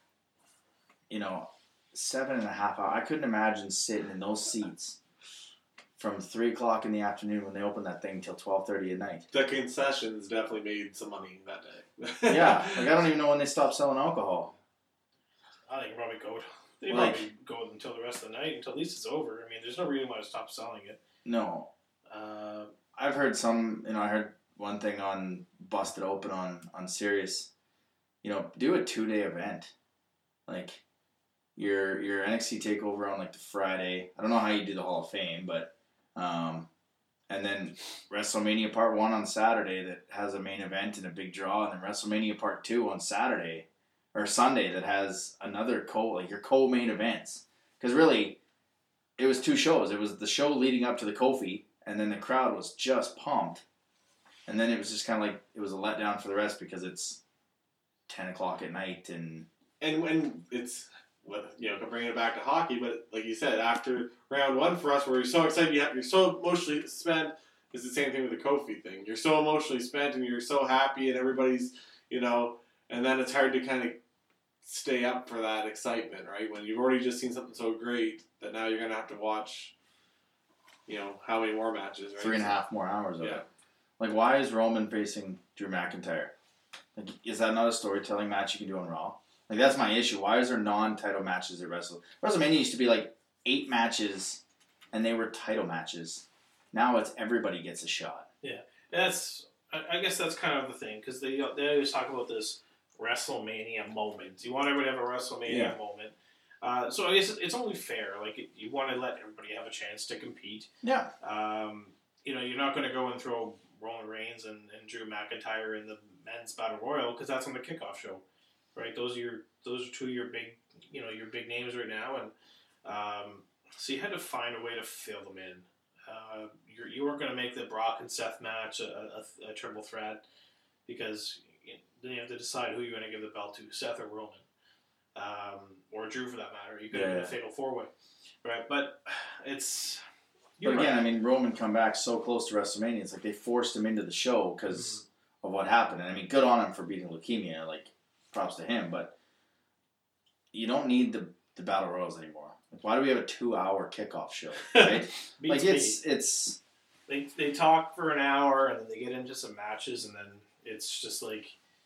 7.5 hours. I couldn't imagine sitting in those seats from 3 o'clock in the afternoon when they opened that thing till 12:30 at night. The concessions definitely made some money that day. Yeah, like I don't even know when they stopped selling alcohol. I think probably probably go until the rest of the night, until at least it's over. I mean, there's no reason why to stop selling it. No. I've heard some, I heard one thing on Busted Open on Sirius. Do a 2-day event. Like, your NXT TakeOver on, the Friday. I don't know how you do the Hall of Fame, but, and then WrestleMania Part 1 on Saturday that has a main event and a big draw, and then WrestleMania Part 2 on Saturday, or Sunday that has another your co-main events. Because really, it was 2 shows. It was the show leading up to the Kofi, and then the crowd was just pumped. And then it was just kind of it was a letdown for the rest because it's 10 o'clock at night. And when it's, bringing it back to hockey, but like you said, after round 1 for us, where you're so excited, you're so emotionally spent, it's the same thing with the Kofi thing. You're so emotionally spent and you're so happy and everybody's, and then it's hard to kind of stay up for that excitement, right? When you've already just seen something so great that now you're going to have to watch, how many more matches, right? 3.5 more hours of it. Why is Roman facing Drew McIntyre? Is that not a storytelling match you can do on Raw? That's my issue. Why is there non-title matches at WrestleMania used to be 8 matches, and they were title matches. Now it's everybody gets a shot. Yeah, I guess that's kind of the thing, because they always talk about this WrestleMania moment. You want everybody to have a WrestleMania moment. So I guess it's only fair. You want to let everybody have a chance to compete. Yeah. You're not going to go and throw Roman Reigns and Drew McIntyre in the men's battle royal because that's on the kickoff show, right? Those are 2 of your big, your big names right now, and so you had to find a way to fill them in. You weren't going to make the Brock and Seth match a triple threat because then you have to decide who you're going to give the belt to, Seth or Roman, or Drew for that matter. You could have been a fatal 4-way, right? But it's. But again, Roman come back so close to WrestleMania. It's they forced him into the show because of what happened. And good on him for beating leukemia. Props to him. But you don't need the Battle Royals anymore. Like, why do we have a 2-hour kickoff show? Right? Beats like me. it's They talk for an hour and then they get into some matches and then it's just like.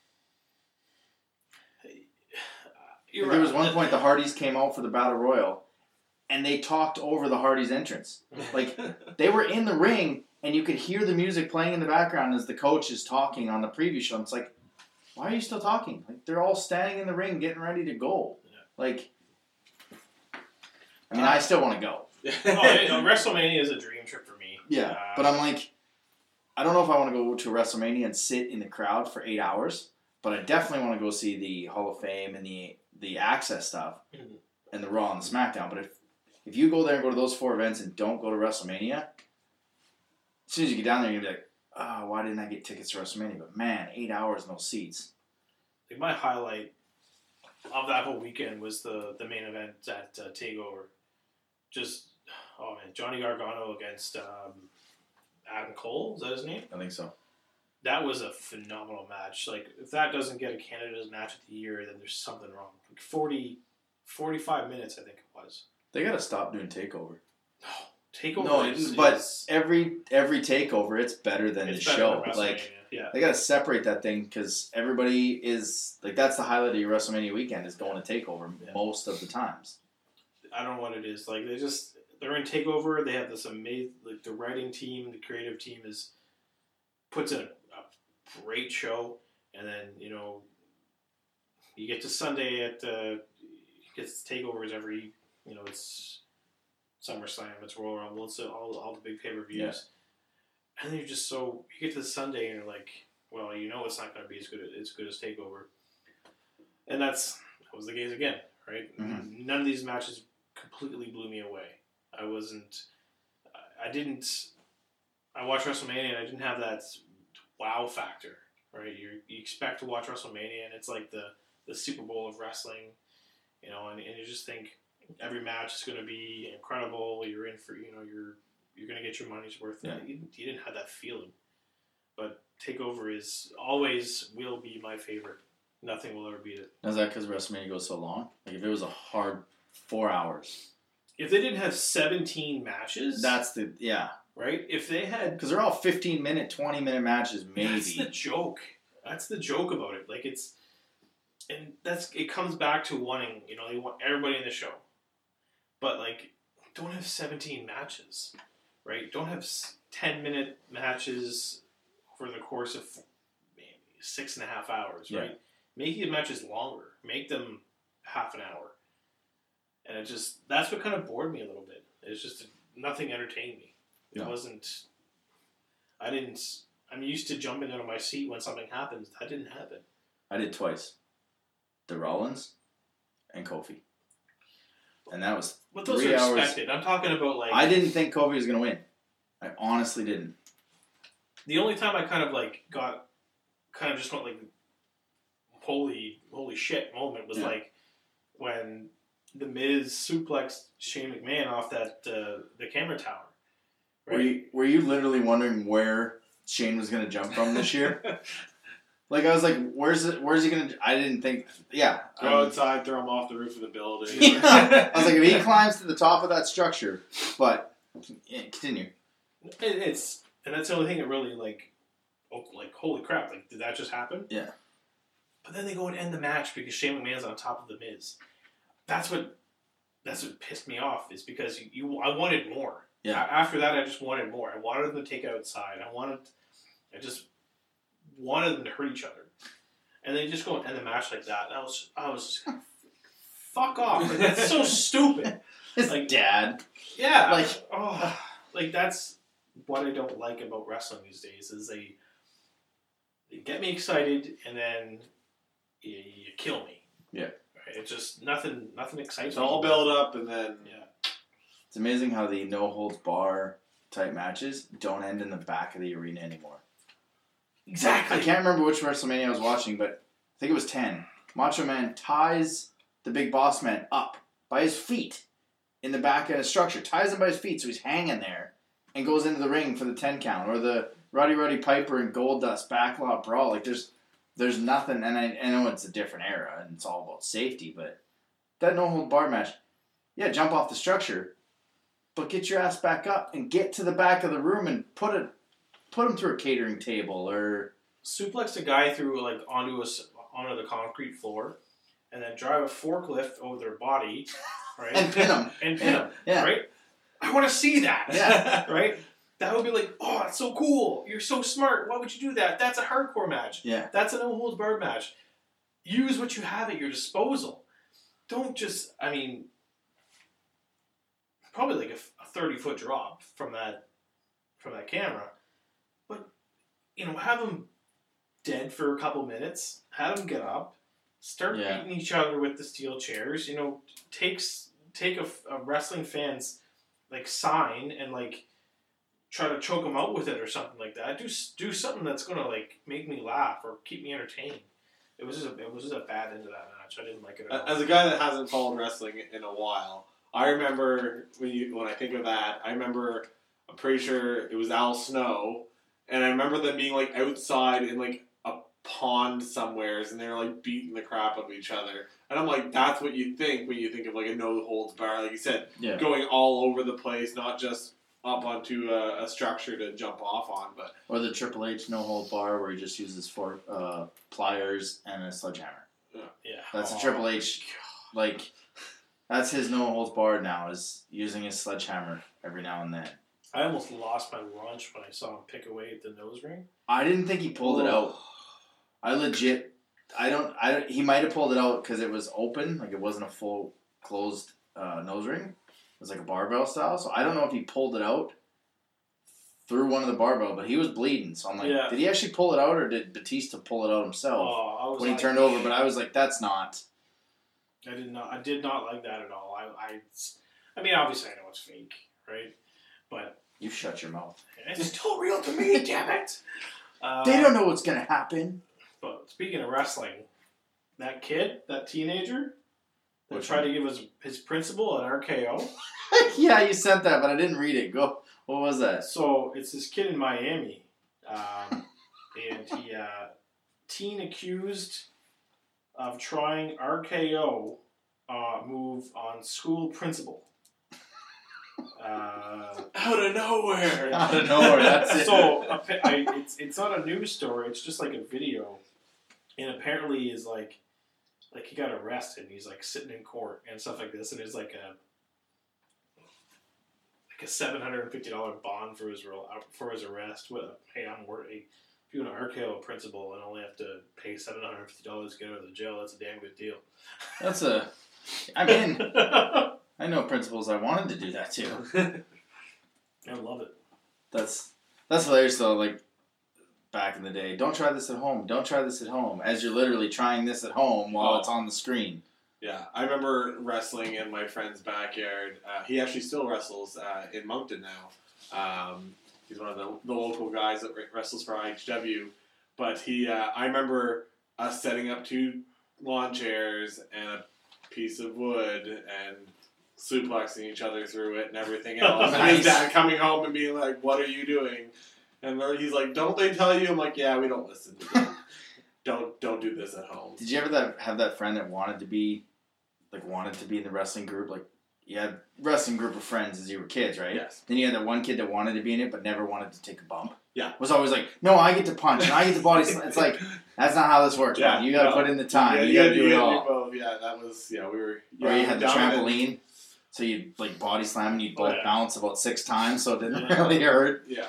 You're there was right. one point the Hardys came out for the Battle Royal, and they talked over the Hardys' entrance. Like they were in the ring, and you could hear the music playing in the background as the coach is talking on the preview show. And it's like, why are you still talking? Like they're all standing in the ring, getting ready to go. Yeah. Like, I mean, I still want to go. WrestleMania is a dream trip for me. Yeah, but I'm like, I don't know if I want to go to WrestleMania and sit in the crowd for 8 hours, but I definitely want to go see the Hall of Fame and the Access stuff and the Raw and the SmackDown. But if you go there and go to those 4 events and don't go to WrestleMania, as soon as you get down there, you're going to be like, oh, why didn't I get tickets to WrestleMania? But man, 8 hours, no seats. Like my highlight of that whole weekend was the main event at TakeOver. Just, oh man, Johnny Gargano against Adam Cole, is that his name? I think so. That was a phenomenal match. Like, if that doesn't get a Canada's Match of the Year, then there's something wrong. Like 45 minutes, I think it was. They got to stop doing TakeOver. TakeOver No, but every TakeOver, it's better than the show. Like, yeah. they got to separate that thing because everybody is like, that's the highlight of your WrestleMania weekend is going to TakeOver most of the times. I don't know what it is. Like they're in TakeOver. They have this amazing, like the writing team, the creative team puts in a great show, and then you get to Sunday at gets TakeOvers every it's SummerSlam, it's Royal Rumble, it's all the big pay-per-views, and then you get to the Sunday and you're like, well, it's not going to be as good as TakeOver, and that was the case again, right? Mm-hmm. None of these matches completely blew me away. I watched WrestleMania and I didn't have that wow factor, right? You expect to watch WrestleMania and it's like the Super Bowl of wrestling, and you just think every match is going to be incredible. You're in for, you're going to get your money's worth. Yeah. You didn't have that feeling. But TakeOver will be my favorite. Nothing will ever beat it. Is that because WrestleMania goes so long? Like if it was a hard 4 hours. If they didn't have 17 matches, right? If they had, because they're all 15-minute, 20-minute matches, maybe. That's the joke. That's the joke about it. Like it comes back to wanting, they want everybody in the show, but like, don't have 17 matches, right? Don't have 10-minute matches over the course of maybe 6.5 hours, Yeah. right? Make the matches longer. Make them half an hour. And that's what kind of bored me a little bit. It's just nothing entertained me. It wasn't, I'm used to jumping out of my seat when something happens. That didn't happen. I did twice. The Rollins and Kofi. And that was But those 3 are hours. expected. I'm talking about like... I didn't think Kofi was going to win. I honestly didn't. The only time I kind of just went like, holy shit moment was like when The Miz suplexed Shane McMahon off that the camera tower. Right? Were you literally wondering where Shane was going to jump from this year? Like, I was like, where's he going to... I didn't think... Yeah. Go outside, throw him off the roof of the building. I was like, if he climbs to the top of that structure... But, continue. And that's the only thing that really, holy crap, like, did that just happen? Yeah. But then they go and end the match because Shane McMahon's on top of The Miz. That's what pissed me off, is because I wanted more. Yeah. After that, I just wanted more. I wanted them to take it outside. I just wanted them to hurt each other. And they just go and end the match like that. And I was just, fuck off. Like, that's so stupid. His dad. Yeah. That's what I don't like about wrestling these days, is they get me excited and then you kill me. Yeah. Right? It's just nothing exciting. It's all build up and then... Yeah. It's amazing how the no-holds-bar type matches don't end in the back of the arena anymore. Exactly. I can't remember which WrestleMania I was watching, but I think it was 10. Macho Man ties the Big Boss Man up by his feet in the back of a structure. Ties him by his feet so he's hanging there and goes into the ring for the 10 count. Or the Roddy Piper and Goldust backlot brawl. Like, there's nothing, and I know it's a different era and it's all about safety, but that no hold bar match, yeah, jump off the structure, but get your ass back up and get to the back of the room and put him through a catering table or suplex a guy through like onto the concrete floor, and then drive a forklift over their body, right? and pin him. Yeah. Right? I want to see that. Yeah. Right? That would be like, oh, that's so cool. You're so smart. Why would you do that? That's a hardcore match. Yeah. That's a no holds barred match. Use what you have at your disposal. Don't just, I mean, probably like a 30-foot drop from that camera, but have them dead for a couple minutes. Have them get up, start beating each other with the steel chairs. Take a wrestling fan's like sign and like try to choke them out with it or something like that. Do something that's gonna like make me laugh or keep me entertained. It was just a bad end of that match. I didn't like it at all. As a guy that hasn't followed wrestling in a while, I remember when I think of that, I'm pretty sure it was Al Snow, and I remember them being like outside in like a pond somewheres, and they're like beating the crap out of each other. And I'm like, that's what you think when you think of like a no holds bar, like you said, going all over the place, not just up onto a structure to jump off on, but or the Triple H no hold bar where he just uses pliers and a sledgehammer. Yeah, that's a Triple H, like that's his no holds bar now, is using his sledgehammer every now and then. I almost lost my lunch when I saw him pick away at the nose ring. I didn't think he pulled it out. He might have pulled it out because it was open, like it wasn't a full closed nose ring. It was like a barbell style, so I don't know if he pulled it out through one of the barbell, but he was bleeding. So I'm like, did he actually pull it out, or did Batista pull it out himself when he turned over? But I was like, that's not. I did not like that at all. I mean, obviously I know it's fake, right? But you shut your mouth. It's still real to me, damn it. They don't know what's gonna happen. But speaking of wrestling, that teenager that tried to give his principal an RKO. Yeah, you sent that, but I didn't read it. Go. What was that? So it's this kid in Miami, and he teen accused of trying RKO move on school principal. Out of nowhere. That's it. So it's not a news story. It's just like a video, and apparently is like he got arrested. And he's like sitting in court and stuff like this, and it's like a $750 bond for his arrest. Hey, I'm worried. If you want to RKO a principal and only have to pay $750 to get out of the jail, that's a damn good deal. I know principals I wanted to do that too. I love it. That's hilarious though. Like back in the day, don't try this at home. Don't try this at home. As you're literally trying this at home while it's on the screen. Yeah, I remember wrestling in my friend's backyard. He actually still wrestles in Moncton now. He's one of the local guys that wrestles for IHW. But I remember us setting up 2 lawn chairs and a piece of wood and suplexing each other through it and everything else. Nice. And his dad coming home and being like, "What are you doing?" And he's like, "Don't they tell you?" I'm like, "Yeah, we don't listen to them. Don't do this at home." Did you ever have that friend that wanted to be in the wrestling group? Like, you had a wrestling group of friends as you were kids, right? Yes. Then you had that one kid that wanted to be in it but never wanted to take a bump. Yeah. Was always like, no, I get to punch and I get to body slam. It's like, that's not how this works, man. You got to put in the time. Yeah, you got to do it all. Both. Yeah, that was, we were... Or you had the trampoline, so you'd like body slam and you'd both bounce about 6 times so it didn't really hurt. Yeah.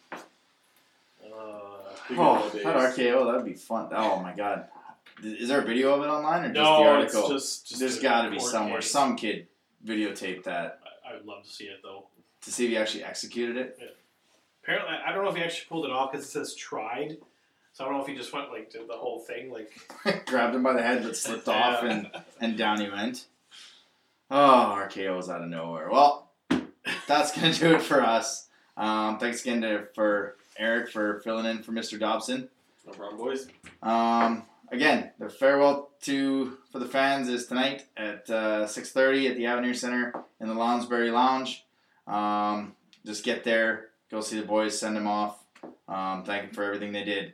That RKO, that would be fun. Oh my god. Is there a video of it online or just the article? It's just there's got to be somewhere. Case. Some kid videotaped that. I would love to see it though. To see if he actually executed it? Yeah. Apparently, I don't know if he actually pulled it off because it says tried. So I don't know if he just went like did the whole thing like grabbed him by the head but slipped off and down he went. Oh, RKO is out of nowhere. Well, that's gonna do it for us. Thanks again for Eric for filling in for Mr. Dobson. No problem, boys. Again, the farewell for the fans is tonight at 6:30 at the Avenir Center in the Lounsbury Lounge. Just get there, go see the boys, send them off. Thank them for everything they did.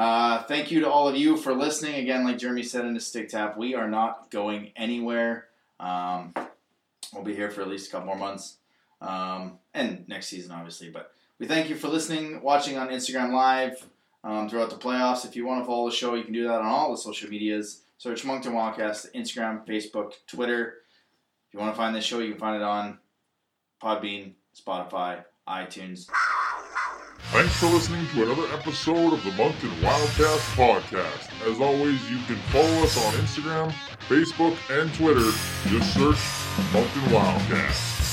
Thank you to all of you for listening. Again, like Jeremy said in the Stick Tap, we are not going anywhere. We'll be here for at least a couple more months. And next season, obviously. But we thank you for listening, watching on Instagram Live throughout the playoffs. If you want to follow the show, you can do that on all the social medias. Search Moncton Wildcast, Instagram, Facebook, Twitter. If you want to find this show, you can find it on Podbean, Spotify, iTunes. Thanks for listening to another episode of the Moncton Wildcast podcast. As always, you can follow us on Instagram, Facebook, and Twitter. Just search Moncton Wildcast.